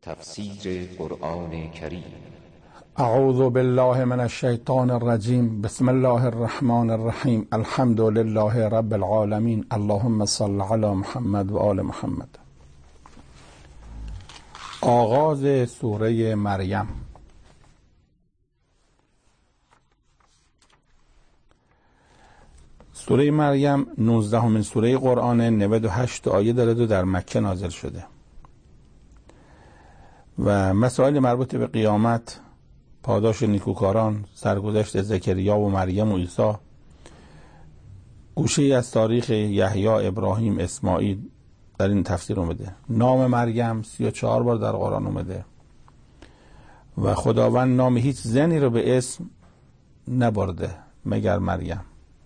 تفسیر قرآن کریم. اعوذ بالله من الشیطان الرجیم. بسم الله الرحمن الرحیم. الحمد لله رب العالمین. اللهم صل علی محمد و آل محمد. آغاز سوره مریم. سوره مریم 19مین سوره قرآن، 98 آیه دارد و در مکه نازل شده و مسائل مربوط به قیامت، پاداش نیکوکاران، سرگذشت زکریا و مریم و عیسی، گوشه از تاریخ یحیی، ابراهیم، اسماعیل در این تفسیر اومده. نام مریم 34 بار در قرآن اومده و خداوند نام هیچ زنی رو به اسم نبرده مگر مریم.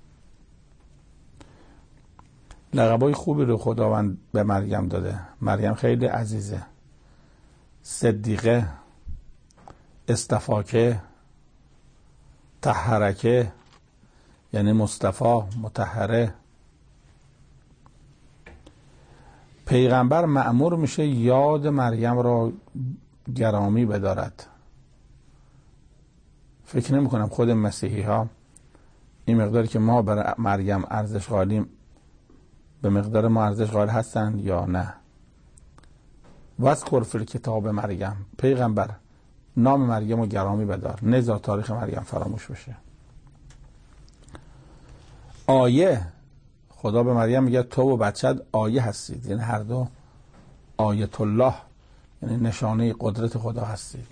لقبای خوبی رو خداوند به مریم داده. مریم خیلی عزیزه، صدیقه، استفاکه، طهرکه یعنی مصطفی، مطهره. پیغمبر مأمور میشه یاد مریم را گرامی بدارد. فکر نمی کنم خود مسیحی ها این مقداری که ما برای مریم ارزش قائلیم به مقدار ما ارزش قائل هستند یا نه. واذکر فی الکتاب مریم، پیغمبر نام مریم رو گرامی بدار، نذار تاریخ مریم فراموش بشه. آیه، خدا به مریم میگه تو و بچت آیه هستید، یعنی هر دو آیت الله، یعنی نشانه قدرت خدا هستید.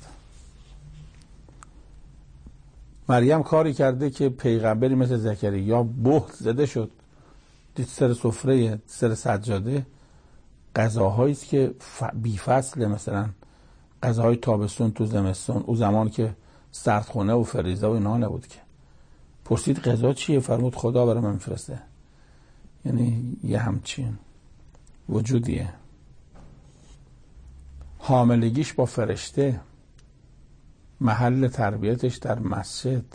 مریم کاری کرده که پیغمبری مثل زکریا بهت زده شد، دید سر سفره، سر سجاده غذاهایی است که بی فصله، مثلا غذاهای تابستون تو زمستون، او زمان که سردخونه و فریزه و اینا نبود که. پرسید غذا چیه؟ فرمود خدا برای من میفرسته. یعنی یه همچین وجودیه. حاملگیش با فرشته، محل تربیتش در مسجد،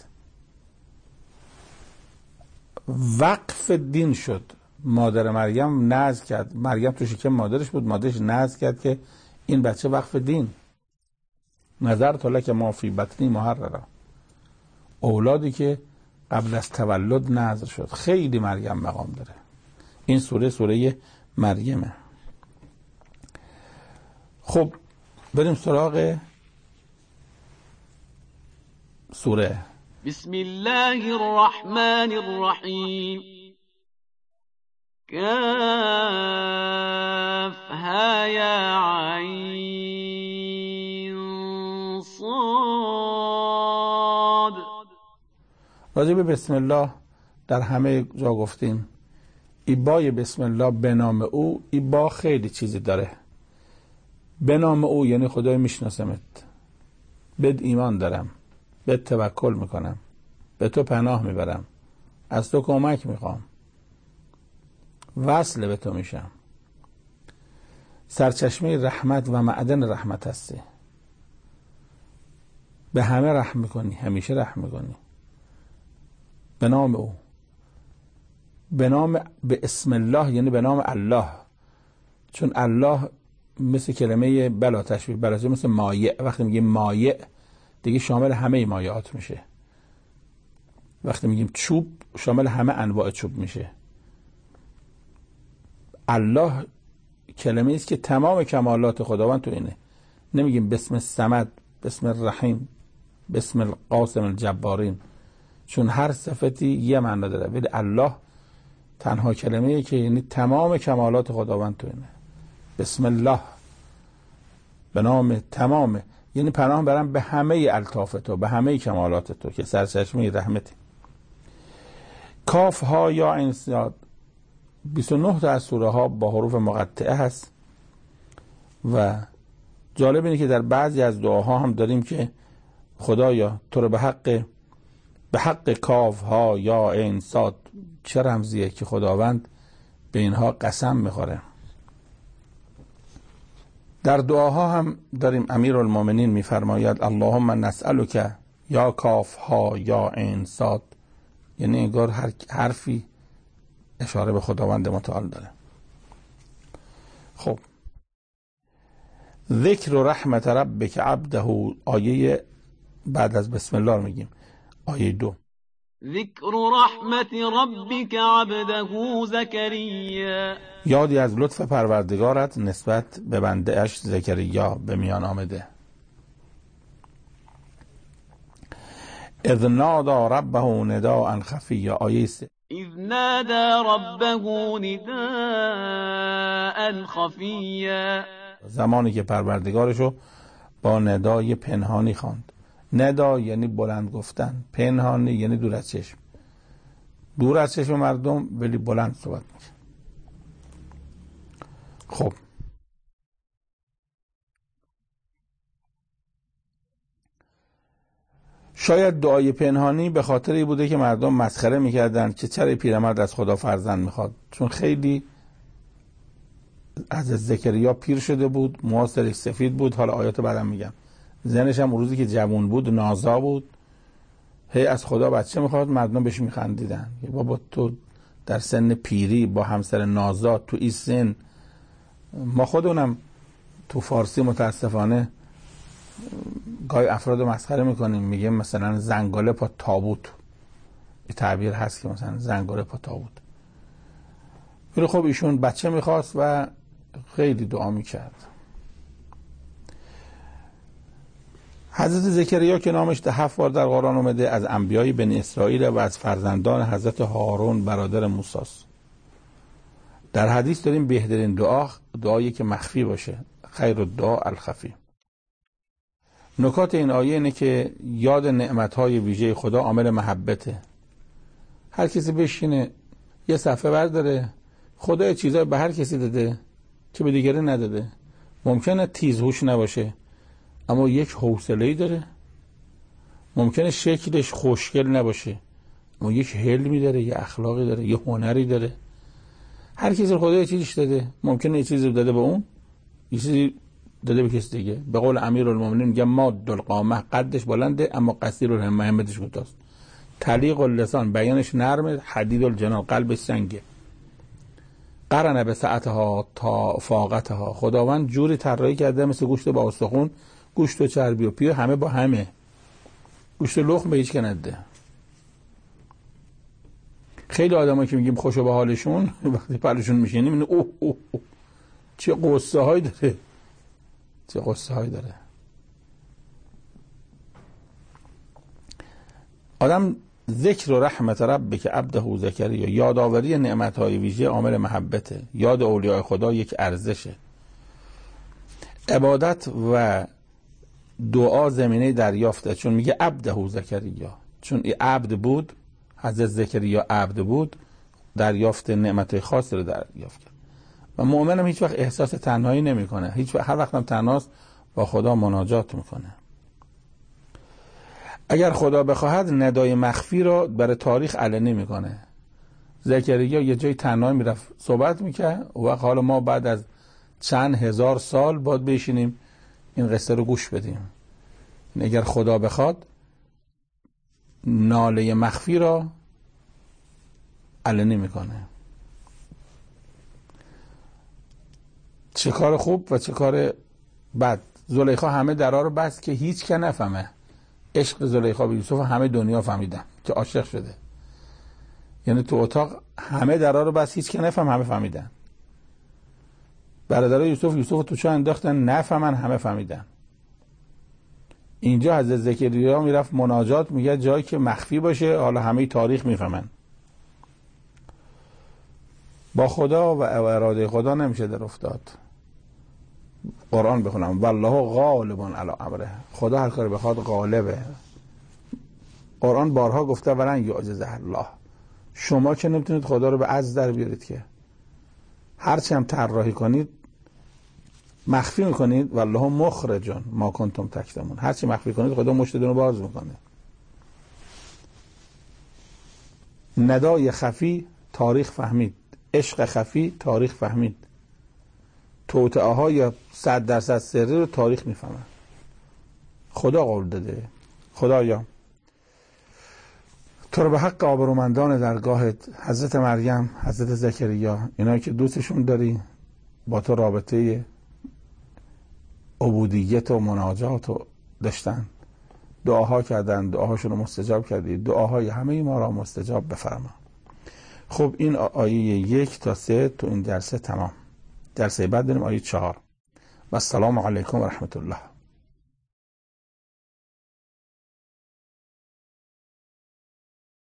وقف دین شد. مادر مریم نذر کرد، مریم تو شکم مادرش بود، مادرش نذر کرد که این بچه وقف دین. نظرت لک ما فی بطنی محررا، اولادی که قبل از تولد نذر شد. خیلی مریم مقام داره. این سوره مریمه. خب بریم سراغ سوره. بسم الله الرحمن الرحیم. کافها یا عین صاد. راجع به بسم الله در همه جا گفتیم. ایبای بسم الله به نام او، ایبا خیلی چیزی داره. به نام او یعنی خدای میشناسمت، بد ایمان دارم، به توکل میکنم، به تو پناه میبرم، از تو کمک میخوام، وصل به تو میشم، سرچشمه رحمت و معدن رحمت هستی، به همه رحم میکنی، همیشه رحم میکنی. به نام او، به اسم الله یعنی به نام الله، چون الله مثل کلمه بلا تشبیه، بلا مثل مایع. وقتی میگیم مایع دیگه شامل همه مایعات میشه. وقتی میگیم چوب شامل همه انواع چوب میشه. الله کلمه است که تمام کمالات خداوند تو اینه. نمیگیم بسم الصمد، بسم الرحیم، بسم القاسم الجبارین، چون هر صفتی یه معنی داره، ولی الله تنها کلمه ای که یعنی تمام کمالات خداوند تو اینه. بسم الله، به نام تمام، یعنی پناه برم به همه الطاف تو، به همه کمالات تو که سرچشمه رحمتی. کاف ها یا عین صاد، 29 تا از سوره ها با حروف مقطعه هست و جالب اینه که در بعضی از دعاها هم داریم که خدایا تو رو به حق کاف ها یا عین صاد. چه رمزیه که خداوند به اینها قسم میخوره. در دعاها هم داریم امیرالمومنین میفرماید اللهم نسألک یا کاف ها یا عین صاد، یعنی انگار هر حرفی اشاره به خداوند متعال داره. خب ذکر رحمت ربک عبده، آیه بعد از بسم الله رو میگیم، آیه 2. ذکر رحمت ربک عبده زکریا، یادی از لطف پروردگارت نسبت به بنده اش زکریا به میان آمده. اذ نادى ربه نداء خفیا، آیه 3. اذ نادى ربه نداء خفیا، زمانی که پروردگارشو با ندای پنهانی خواند. ندا یعنی بلند گفتن، پنهانی یعنی دور از چشم، دور از چشم مردم ولی بلند صحبت میشه. خب شاید دعای پنهانی به خاطری بوده که مردم مسخره میکردن که چرا پیرمرد از خدا فرزند میخواد، چون خیلی از زکریا پیر شده بود، موهاش سفید بود، حالا آیات بعدم میگم. زنش هم روزی که جوان بود نازا بود، هی از خدا بچه میخواد، مردم بهش میخندیدن که بابا تو در سن پیری با همسر نازا تو این سن. ما خودمونم تو فارسی متاسفانه گاهی افراد مسخره میکنیم، میگیم مثلا زنگاله پا تابوت، این تعبیر هست که مثلا زنگاله پا تابوت. ولی خب ایشون بچه میخواست و خیلی دعا میکرد. حضرت زکریا که نامش 7 بار در قرآن اومده، از انبیای بنی اسرائیل و از فرزندان حضرت هارون برادر موسی است. در حدیث داریم بهترین دعا دعایی که مخفی باشه، خیر الدعا الخفی. نکات این آیه اینه که یاد نعمتهای ویژه خدا عامل محبته. هر کسی بشینه یه صفحه برداره، خدا چیزای به هر کسی داده که به دیگری نداده. ممکنه تیزهوش نباشه اما یک حوصله‌ای داره، ممکنه شکلش خوشگل نباشه اما یک حلمی داره، یک اخلاقی داره، یک هنری داره. هر کسی خدا یه چیزیش داده، ممکنه یه چیزی داده به اون، یه چیزی داده به کسی دیگه. به قول امیرالمومنین میگه ماد القامه، قدش بلنده اما قصیر الهمه، همتش کوتاست. تلیق اللسان، بیانش نرمه، حدید الجنان، قلبش سنگه. قرنه به ساعتها تا فاقتها، خداوند جوری طراحی کرده مثل گوشت با استخون، گوشت و چربی و پیو همه با همه، گوشت لخم به هیچ که نده. خیلی آدمایی که میگیم خوشو به حالشون وقتی پلشون میشینیم اینه اوه اوه اوه چه قصه هایی داره، چه قصه هایی داره. آدم ذکر و رحمت ربک عبده زکریا، یادآوری نعمتهای ویژه عامل محبته. یاد اولیاء خدا یک ارزشه. عبادت و دعا زمینه دریافته، چون میگه عبده زکریا، چون این عبد بود، حضرت زکریا عبد بود، دریافت نعمتهای خاص رو دریافت کرد. و مؤمن هم هیچ وقت احساس تنهایی نمیکنه، هیچ وقت، هر وقت هم تنهاست با خدا مناجات میکنه. اگر خدا بخواهد ندای مخفی را برای تاریخ علنی میکنه. زکریا یه جای تنها میرفت صحبت میکرد و حالا ما بعد از چند هزار سال باید بشینیم این قصه رو گوش بدیم. اگر خدا بخواد ناله مخفی را علنی میکنه. چه کار خوب و چه کار بد. زلیخا همه درها رو بست که هیچ که نفهمه. عشق زلیخا به یوسف همه دنیا فهمیدن که عاشق شده. یعنی تو اتاق همه درها رو بست، هیچ که نفهم، همه فهمیدن. برادرای یوسف تو چاه انداختن، نفهمن، همه فهمیدن. اینجا حضرت زکریا میرفت مناجات، میگه جایی که مخفی باشه حالا همه تاریخ میفهمن. با خدا و اراده خدا نمیشه در افتاد. قرآن بخونم والله غالب علی امره، خدا هر کاری بخواد غالبه. قرآن بارها گفته ولن یعجز الله، شما که نمیتونید خدا رو به عجز در بیارید که. هرچی هم طراحی کنید مخفی میکنید والله مخرجون ما کنتم تکتمون، هرچی مخفی کنید خدا مشتتون رو باز میکنه. ندای خفی تاریخ فهمید، عشق خفی تاریخ فهمید، توطئه ها یا 100% سری رو تاریخ میفهمه. خدا قول داده. خدایا تو رو به حق آبرومندان درگاهت، حضرت مریم، حضرت زکریا، اینا که دوستشون داری، با تو رابطه عبودیت و مناجات و داشتن، دعاها کردن، دعاهاشون رو مستجاب کردی، دعاهای همه ما را مستجاب بفرما. خب این آیه 1 تا 3 تو این درس تمام. درس بعد بریم آیه 4. و السلام علیکم و رحمت الله.